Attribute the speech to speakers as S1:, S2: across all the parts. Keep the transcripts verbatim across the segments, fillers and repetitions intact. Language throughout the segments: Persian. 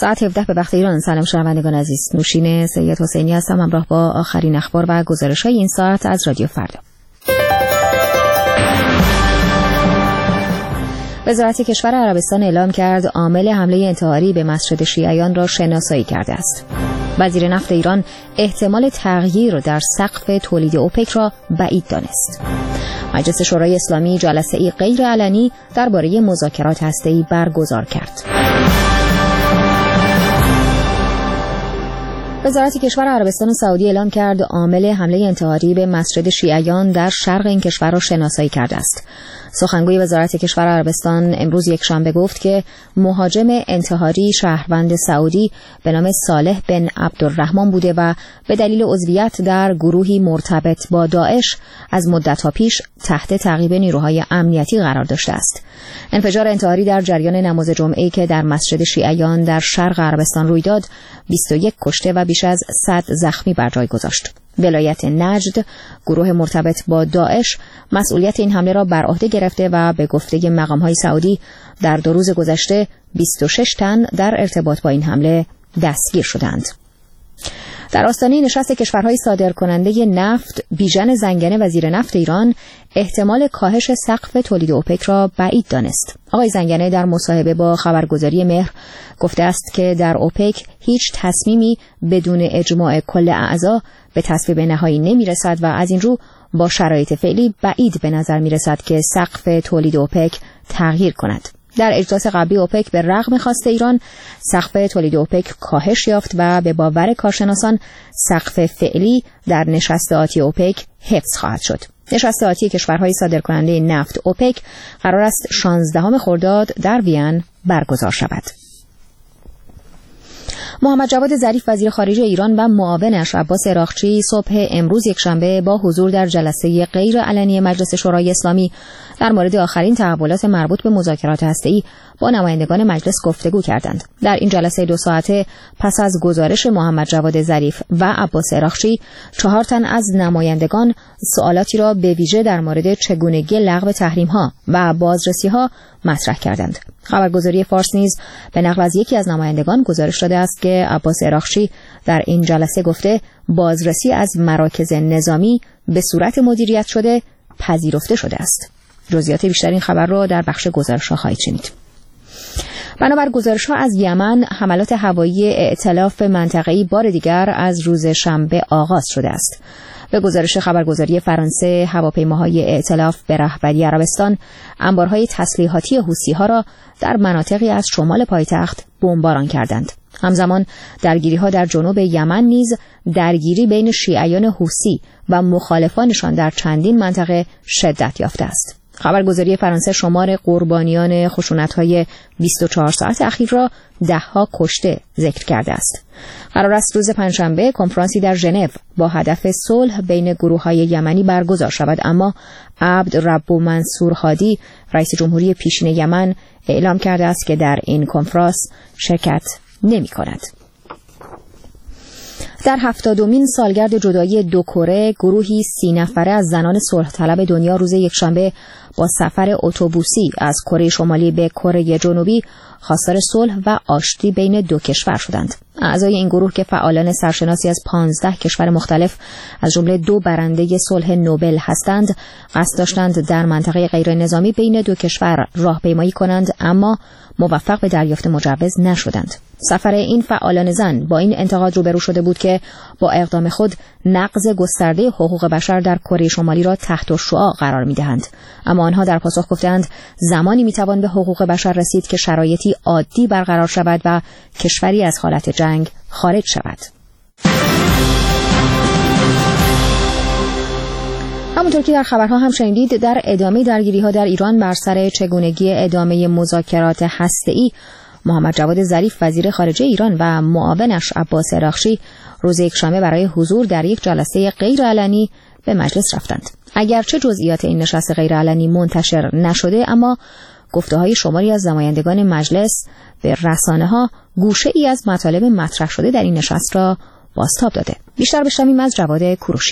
S1: ساعت هفده به وقت ایران. سلام شنوندگان عزیز، نوشین سید حسینی هستم همراه با آخرین اخبار و گزارش‌های این ساعت از رادیو فردا. وزارت کشور عربستان اعلام کرد عامل حمله انتحاری به مسجد شیعیان را شناسایی کرده است. وزیر نفت ایران احتمال تغییر در سقف تولید اوپک را بعید دانست. مجلس شورای اسلامی جلسه‌ای غیر علنی درباره مذاکرات هسته‌ای برگزار کرد. وزارت کشور عربستان سعودی اعلام کرد عامل حمله انتحاری به مسجد شیعیان در شرق این کشور را شناسایی کرده است. سخنگوی وزارت کشور عربستان امروز یکشنبه گفت که مهاجم انتحاری شهروند سعودی به نام صالح بن عبدالرحمن بوده و به دلیل عضویت در گروهی مرتبط با داعش از مدت‌ها پیش تحت تعقیب نیروهای امنیتی قرار داشته است. انفجار انتحاری در جریان نماز جمعه‌ای که در مسجد شیعیان در شرق عربستان روی داد، بیست و یک کشته و بیش از صد زخمی بر جای گذاشت. ولایت نجد، گروه مرتبط با داعش، مسئولیت این حمله را بر عهده گرفته و به گفته مقام‌های سعودی در دو روز گذشته بیست و شش تن در ارتباط با این حمله دستگیر شدند. در آستانه نشست کشورهای صادرکننده نفت، بیژن زنگنه وزیر نفت ایران احتمال کاهش سقف تولید اوپک را بعید دانست. آقای زنگنه در مصاحبه با خبرگزاری مهر گفته است که در اوپک هیچ تصمیمی بدون اجماع کل اعضا به تصویب نهایی نمی‌رسد و از این رو با شرایط فعلی بعید به نظر می‌رسد که سقف تولید اوپک تغییر کند. در اجلاس قبلی اوپک به رغم خواست ایران، سقف تولید اوپک کاهش یافت و به باور کارشناسان سقف فعلی در نشست آتی اوپک حفظ خواهد شد. نشست آتی کشورهای صادرکننده نفت اوپک قرار است شانزدهم خرداد در وین برگزار شود. محمد جواد ظریف وزیر خارجه ایران و معاونش عباس اراغچی صبح امروز یکشنبه با حضور در جلسه غیر علنی مجلس شورای اسلامی در مورد آخرین تحولات مربوط به مذاکرات هسته‌ای با نمایندگان مجلس گفتگو کردند. در این جلسه دو ساعته پس از گزارش محمد جواد ظریف و عباس اراغچی، چهار تن از نمایندگان سوالاتی را به ویژه در مورد چگونگی لغو تحریم‌ها و بازرسی‌ها مطرح کردند. خبرگزاری فارس نیز به نقل از یکی از نمایندگان گزارش داده است که عباس اراغچی در این جلسه گفته بازرسی از مراکز نظامی به صورت مدیریت شده پذیرفته شده است. جزئیات بیشتر این خبر را در بخش گزارش‌ها خواهید شنید. بنابر گزارش‌ها از یمن، حملات هوایی ائتلاف منطقه‌ای بار دیگر از روز شنبه آغاز شده است. به گزارش خبرگزاری فرانسه، هواپیماهای ائتلاف به رهبری عربستان انبارهای تسلیحاتی حوثی‌ها را در مناطقی از شمال پایتخت بمباران کردند. همزمان درگیری‌ها در جنوب یمن نیز درگیری بین شیعیان حوثی و مخالفانشان در چندین منطقه شدت یافته است. خبرگزاری فرانسه شمار قربانیان خشونت‌های بیست و چهار ساعت اخیر را ده‌ها کشته ذکر کرده است. قرار است روز پنجشنبه کنفرانسی در ژنو با هدف صلح بین گروه‌های یمنی برگزار شود، اما عبد ربو منصور هادی، رئیس جمهوری پیشین یمن، اعلام کرده است که در این کنفرانس شرکت نمی‌کند. در هفتادمین سالگرد جدایی دو کره، گروهی سی نفره از زنان صلح طلب دنیا روز یکشنبه با سفر اتوبوسی از کره شمالی به کره جنوبی خواستار صلح و آشتی بین دو کشور شدند. اعضای این گروه که فعالان سرشناسی از پانزده کشور مختلف از جمله دو برنده صلح نوبل هستند، قصد داشتند در منطقه غیر نظامی بین دو کشور راهپیمایی کنند، اما موفق به دریافت مجوز نشدند. سفر این فعالان زن با این انتقاد روبرو شده بود که با اقدام خود نقض گسترده حقوق بشر در کره شمالی را تحت الشعاع قرار می‌دهند. اما آنها در پاسخ گفتند زمانی می‌توان به حقوق بشر رسید که شرایطی عادی برقرار شود و کشوری از حالت جنگ خارج شود. همونطور که در خبرها هم شنیدید، در ادامه درگیری‌ها در ایران بر سر چگونگی ادامه مذاکرات هسته‌ای، محمد جواد ظریف وزیر خارجه ایران و معاونش عباس اراغچی روز یکشنبه برای حضور در یک جلسه غیر علنی به مجلس رفتند. اگرچه جزئیات این نشست غیر علنی منتشر نشده، اما گفته‌های شماری از نمایندگان مجلس به رسانه‌ها گوشه‌ای از مطالب مطرح شده در این نشست را بازتاب داده. بیشتر بشنویم از جواد کوروشی.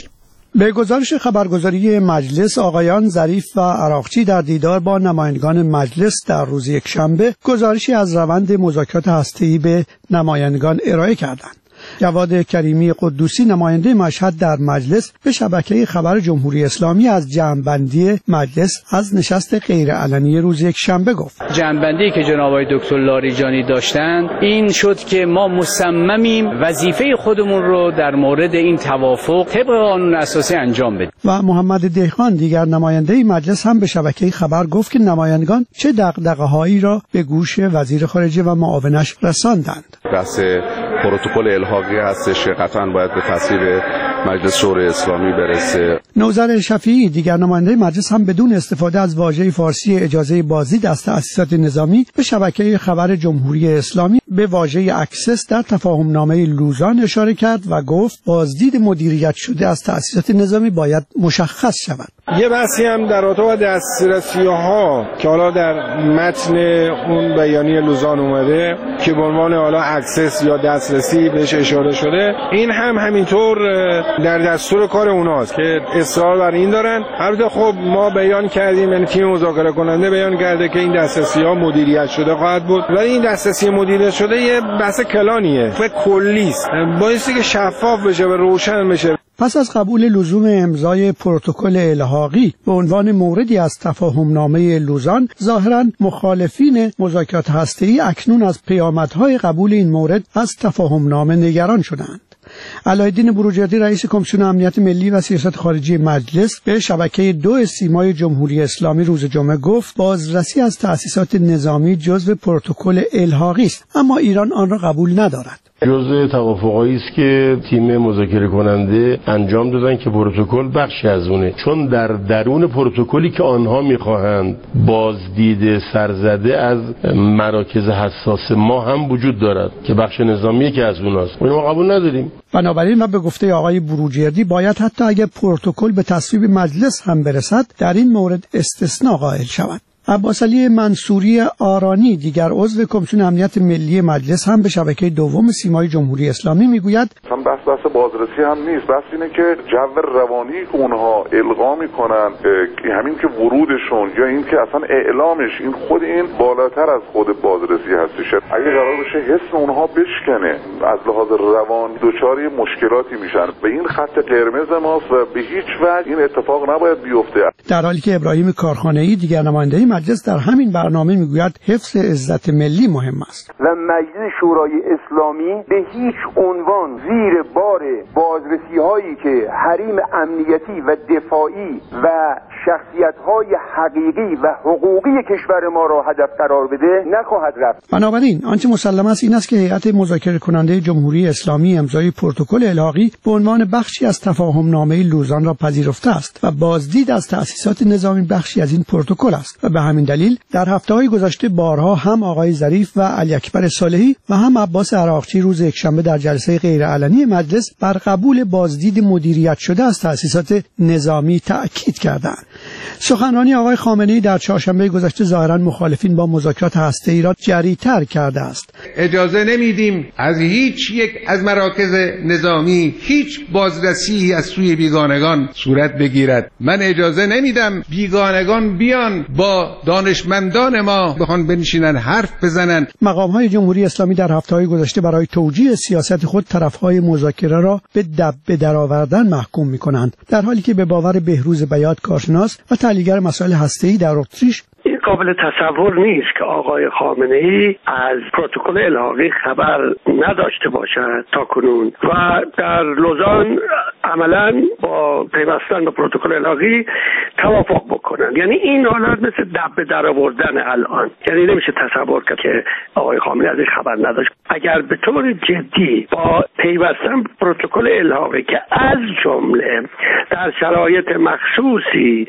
S2: به گزارش خبرگزاری مجلس، آقایان ظریف و عراقچی در دیدار با نمایندگان مجلس در روز یکشنبه گزارشی از روند مذاکرات هسته‌ای به نمایندگان ارائه کردند. جواد کریمی قدوسی نماینده مشهد در مجلس به شبکه خبر جمهوری اسلامی از جمع‌بندی مجلس از نشست غیرعلنی روز یکشنبه گفت.
S3: جمع‌بندی که جناب آقای دکتر لاریجانی داشتند این شد که ما مصممیم وظیفه خودمون رو در مورد این توافق طبق قانون اساسی انجام بدیم.
S2: و محمد دهقان دیگر نماینده مجلس هم به شبکه خبر گفت که نمایندگان چه دغدغه‌هایی را به گوش وزیر خارجه و معاونش رساندند.
S4: بحث پروتکل الحاقی هستش که قطعاً باید به تصویب مجلس شورای اسلامی برسه.
S2: نوذر شفیعی دیگر نماینده مجلس هم بدون استفاده از واژه فارسی اجازه بازدید از تأسیسات نظامی به شبکه خبر جمهوری اسلامی به واژه اکسس در تفاهم نامه لوزان اشاره کرد و گفت بازدید مدیریت شده از تأسیسات نظامی باید مشخص شود.
S5: یه بحثی هم در رابطه با دسترسی‌ها که حالا در متن اون بیانیه لوزان اومده که به عنوان حالا اکسس یا دسترسی بهش اشاره شده، این هم همینطور در دستور کار اوناست که اصرار بر این دارن. البته خب ما بیان کردیم، یعنی تیم مذاکره کننده بیان کرده که این دسترسی‌ها مدیریت شده خواهد بود، ولی این دسترسی مدیریت شده یه بحث کلانیه و کلی است، بایستی که شفاف بشه و روشن بشه.
S2: پس از قبول لزوم امضای پروتکل الحاقی به عنوان موردی از تفاهم نامه لوزان، ظاهراً مخالفین مذاکرات هسته‌ای اکنون از پیامدهای قبول این مورد از تفاهم نامه نگران شدند. علایالدین بروجردی رئیس کمیسیون امنیت ملی و سیاست خارجی مجلس به شبکه دو سیمای جمهوری اسلامی روز جمعه گفت بازرسی از تأسیسات نظامی جزو پروتکل الحاقی است، اما ایران آن را قبول ندارد.
S6: جزء توافقایی است که تیم مذاکره کننده انجام دادن که پروتکل بخشی از اونه، چون در درون پروتکلی که آنها میخواهند بازدید سرزده از مراکز حساس ما هم وجود دارد که بخش نظامی که از اوناست، اونو ما قبول نداریم.
S2: بنابراین و به گفته آقای بروجردی باید حتی اگر پروتکل به تصویب مجلس هم برسد در این مورد استثناء قائل شود. عباس علی منصوری آرانی دیگر عضو کمیسیون امنیت ملی مجلس هم به شبکه دوم سیمای جمهوری اسلامی میگوید
S7: هم بحث بحث بازرسی هم نیست، بحث اینه که جو روانی که اونها القا میکنن، همین که ورودشون یا این که اصلا اعلامش، این خود این بالاتر از خود بازرسی هستش. اگه قرار باشه حس اونها بشکنه از لحاظ روانی دچار مشکلاتی میشن و این خط قرمز ماست و به هیچ وجه این اتفاق نباید بیفته.
S2: در حالی که ابراهیم کارخانه‌ای دیگر نماینده مجلس در همین برنامه میگوید حفظ عزت ملی مهم است
S8: و مجلس شورای اسلامی به هیچ عنوان زیر بار بازرسی هایی که حریم امنیتی و دفاعی و شخصیت های حقیقی و حقوقی کشور ما را هدف قرار بده نخواهد رفت.
S2: بنابراین آنچه مسلم است این است که هیئت مذاکره کننده جمهوری اسلامی امضای پروتکل الحاقی به عنوان بخشی از تفاهم نامه لوزان را پذیرفته است و بازدید از تأسیسات نظامی بخشی از این پروتکل است و به همین دلیل در هفته‌های گذشته بارها هم آقای ظریف و علی اکبر صالحی و هم عباس عراقچی روز یکشنبه در جلسه غیرعلنی مجلس بر قبول بازدید مدیریت شده از تأسیسات نظامی تأکید کردند. سخنرانی آقای خامنه‌ای در چهارشنبه گذشته ظاهراً مخالفین با مذاکرات هسته‌ای را جری‌تر کرده است.
S9: اجازه نمیدیم از هیچ یک از مراکز نظامی هیچ بازرسی از سوی بیگانگان صورت بگیرد. من اجازه نمیدم بیگانگان بیان با دانشمندان ما بخوان بنشینن حرف بزنن.
S2: مقام‌های جمهوری اسلامی در هفته‌های گذشته برای توجیه سیاست خود طرف‌های مذاکره را به دب به درآوردن محکوم می‌کنند، در حالی که به باور بهروز بیات کارشناس و تحلیلگر مسائل هسته‌ای در اتریش
S10: این قابل تصور نیست که آقای خامنه‌ای از پروتکل الحاقی خبر نداشته باشد تا کنون و در لوزان عملاً با پیوستن به پروتکل الحاقی توافق بکنند. یعنی این حالت مثل دب در آوردن الان، یعنی نمیشه تصور کرد که آقای خامنه‌ای از این خبر نداشت. اگر به طور جدی با پیوستن به پروتکل الحاقی که از جمله در شرایط مخصوصی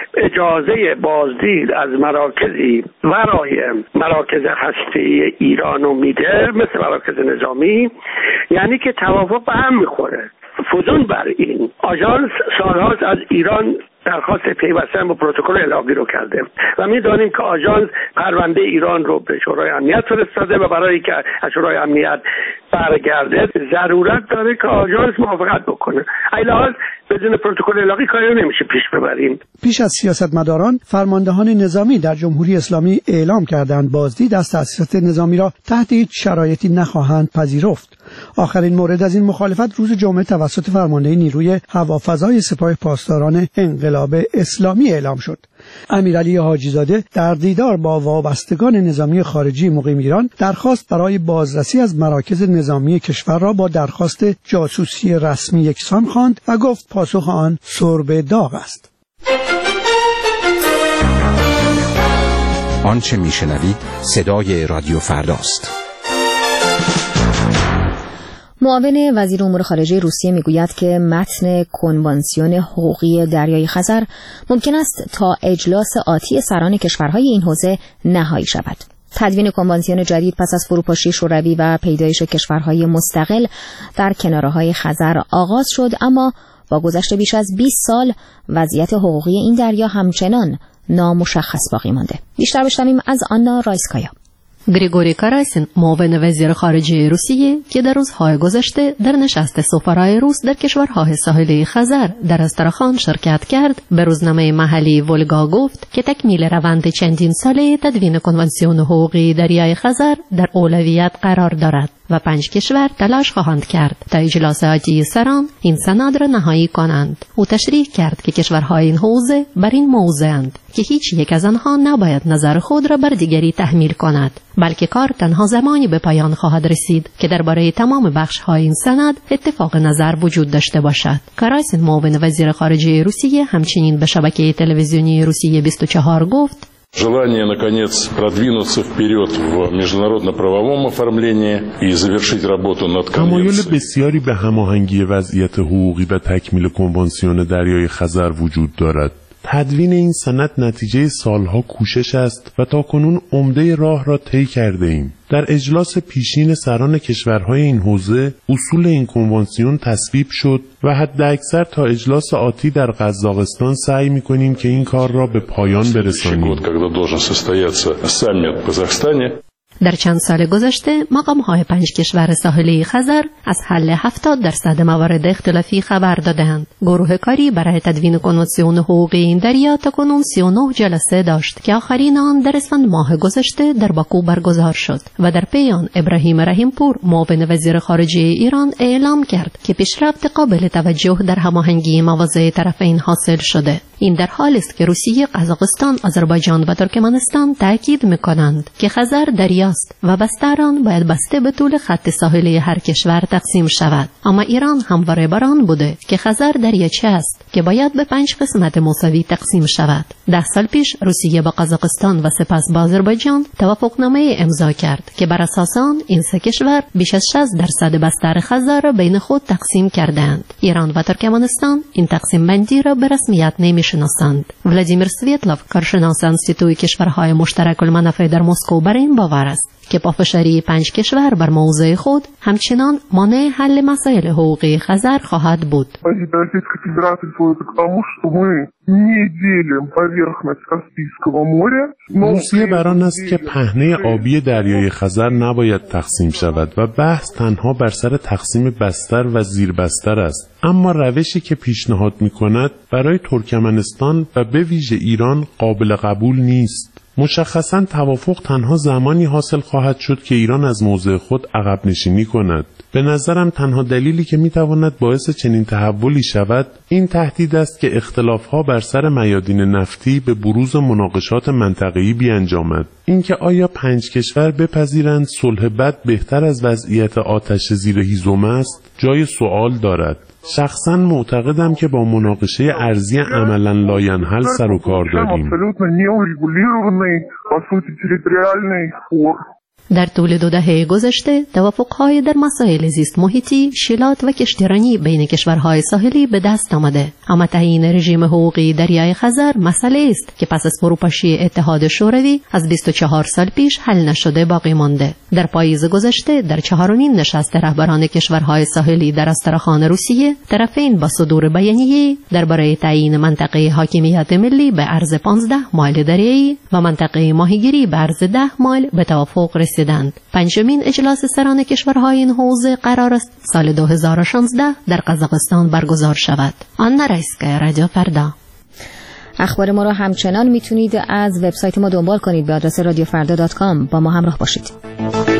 S10: اجازه بازدید از مراکزی ورای مراکز هسته‌ای ایرانو میده مثل مراکز نظامی، یعنی که توافق به هم میخوره. فزون بر این آژانس سالهاست از ایران درخواست پیوستن به پروتکل الحاقی رو کرده و می‌دانیم که آژانس پرونده ایران رو به شورای امنیت فرستاده و برای که از شورای امنیت برگرده ضرورت داره که آژانس موافقت بکنه. علاوه بدون پروتکل الحاقی کاری نمیشه پیش ببریم.
S2: پیش از سیاستمداران، فرماندهان نظامی در جمهوری اسلامی اعلام کردند بازدید از تأسیسات نظامی را تحت هیچ شرایطی نخواهند پذیرفت. آخرین مورد از این مخالفت روز جمعه توسط فرمانده نیروی هوافضای سپاه پاسداران انقلاب اسلامی اعلام شد. امیرعلی حاجی‌زاده در دیدار با وابستگان نظامی خارجی مقیم ایران درخواست برای بازرسی از مراکز نظامی کشور را با درخواست جاسوسی رسمی یکسان خواند و گفت پاسخ آن سرب داغ است.
S11: آنچه میشنوید صدای رادیو فرداست.
S1: معاون وزیر امور خارجه روسیه میگوید که متن کنوانسیون حقوقی دریای خزر ممکن است تا اجلاس آتی سران کشورهای این حوزه نهایی شود. تدوین کنوانسیون جدید پس از فروپاشی شوروی و پیدایش کشورهای مستقل در کناره‌های خزر آغاز شد، اما با گذشت بیش از بیست سال وضعیت حقوقی این دریا همچنان نامشخص باقی مانده. بیشتر بشنویم از آنا رایسکایا.
S12: گریگوری کاراسین، معاون وزیر خارجه روسیه که در روزهای گذشته در نشست سفرای روس در کشورهای ساحلی خزر در استراخان شرکت کرد، به روزنامه محلی ولگا گفت که تکمیل روند چندین ساله تدوین کنوانسیون حقوقی دریای خزر در اولویت قرار دارد و پنج کشور تلاش خواهند کرد تا اجلاس آتی سران این سند را نهایی کنند. او تشریح کرد که کشورهای این حوزه بر این موضع‌اند که هیچ یک از آنها نباید نظر خود را بر دیگری تحمیل کند، بلکه کار تنها زمانی به پایان خواهد رسید که درباره تمام بخش‌های این سند اتفاق نظر وجود داشته باشد. کاراسین، معاون وزیر خارجه روسیه، همچنین به شبکه تلویزیونی روسیه بیست و چهار گفت:
S13: Желание, наконец, продвинуться вперед в международно-правовом оформлении и завершить работу над конвенцией.
S6: تمایل بسیاری به هماهنگی وضعیت حقوقی و تکمیل کنوانسیون دریای خزر وجود دارد. تدوین این سند نتیجه سالها کوشش است و تاکنون عمده راه را طی کرده ایم. در اجلاس پیشین سران کشورهای این حوزه اصول این کنوانسیون تصویب شد و حداکثر تا اجلاس آتی در قزاقستان سعی می‌کنیم که این کار را به پایان برسانیم.
S12: در چند سال گذشته مقام‌های پنج کشور ساحلی خزر از حل هفتاد درصد موارد اختلافی خبر دادند. گروه کاری برای تدوین کنوانسیون حقوقی این دریا تاکنون سی و نه جلسه داشت که آخرین آن در اسفند ماه گذشته در باکو برگزار شد و در پی آن ابراهیم رحیمپور، معاون وزیر خارجه ایران، اعلام کرد که پیشرفت قابل توجه در هماهنگی مواضع طرفین حاصل شده. این در حالی است که روسیه، قزاقستان، آذربایجان و ترکمنستان تاکید می‌کنند که خزر دریاست و بستر آن باید بسته به طول خط ساحلی هر کشور تقسیم شود. اما ایران همواره بر آن بوده که خزر دریاچه است که باید به پنج قسمت مساوی تقسیم شود. ده سال پیش روسیه با قزاقستان و سپس با آذربایجان توافقنامه امضا کرد که بر اساس آن این سه کشور بیش از شصت درصد بستر خزر را بین خود تقسیم کردند. ایران و ترکمنستان این تقسیم بندی را به رسمیت نمی‌شناسند. ولادیمیر سویتلوف، کارشناس انستیتوی کشورهای مشترک المنافع در مسکو، بر این باور است که پافشاری پنج کشور بر موضع خود همچنان مانع حل مسائل حقوقی خزر خواهد بود.
S6: روسیه بر آن است که پهنه آبی دریای خزر نباید تقسیم شود و بحث تنها بر سر تقسیم بستر و زیر بستر است، اما روشی که پیشنهاد می‌کند برای ترکمنستان و به ویژه ایران قابل قبول نیست. مشخصاً توافق تنها زمانی حاصل خواهد شد که ایران از موضع خود عقب نشینی کند. به نظرم تنها دلیلی که میتواند باعث چنین تحولی شود این تهدید است که اختلافها بر سر میادین نفتی به بروز مناقشات منطقه‌ای بیانجامد. اینکه آیا پنج کشور بپذیرند صلح بد بهتر از وضعیت آتش زیر هیزم است جای سوال دارد. شخصا معتقدم که با مناقشه ارضی عملا لاینحل سر و کار داریم.
S12: در طول دو دهه گذشته توافق‌های در مسائل زیست محیطی، شیلات و کشتیرانی بین کشورهای ساحلی به دست آمده، اما تعیین رژیم حقوقی دریای خزر مسئله است که پس از فروپاشی اتحاد شوروی از بیست و چهار سال پیش حل نشده باقی مانده. در پاییز گذشته در چهارمین نشست رهبران کشورهای ساحلی در استرخان روسیه، طرفین با صدور بیانیه درباره تعیین منطقه حاکمیت ملی به عرض پانزده مایل دریایی و منطقه ماهیگیری به عرض ده مایل به توافق رسیدند. پنجمین اجلاس سران کشورهای این حوزه قرار است سال دو هزار و شانزده در قزاقستان برگزار شود. آنا رایسکایا، رادیو فردا.
S1: اخبار ما را همچنان میتونید از وبسایت ما دنبال کنید به آدرس رادیو فردا دات کام. با ما همراه باشید.